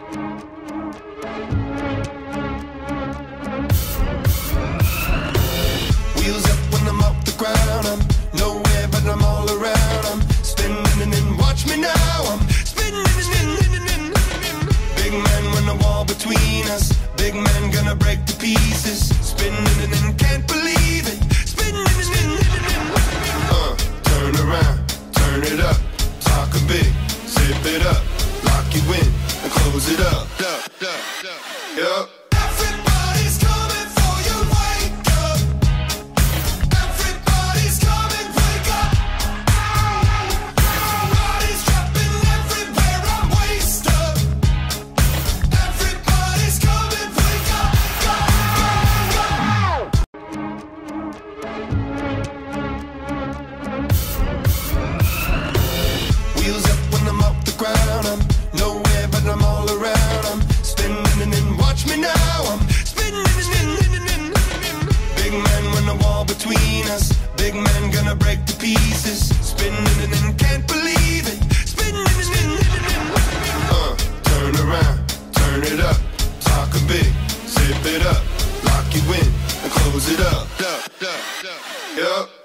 Wheels up when I'm off the ground. I'm nowhere but I'm all around. I'm spinning and watch me now. I'm spinning. Big man when the wall between us. Big man gonna break to pieces. Spinning and can't believe it. Spinning. Turn around, turn it up. Talk a big, zip it up. Lock you in and close it up. Yup. Everybody's coming for you, wake up. Everybody's coming, wake up. Bodies dropping everywhere, I'm wasted. Everybody's coming, wake up. Wheels up when I'm off the ground. I'm nowhere but I'm all around. I'm spinning and watch me now. I'm spinning. Big man when the wall between us. Big man gonna break to pieces. Spinning and can't believe it. Spinning. Turn around, turn it up. Talk a big, zip it up. Lock you in and close it up. Yup.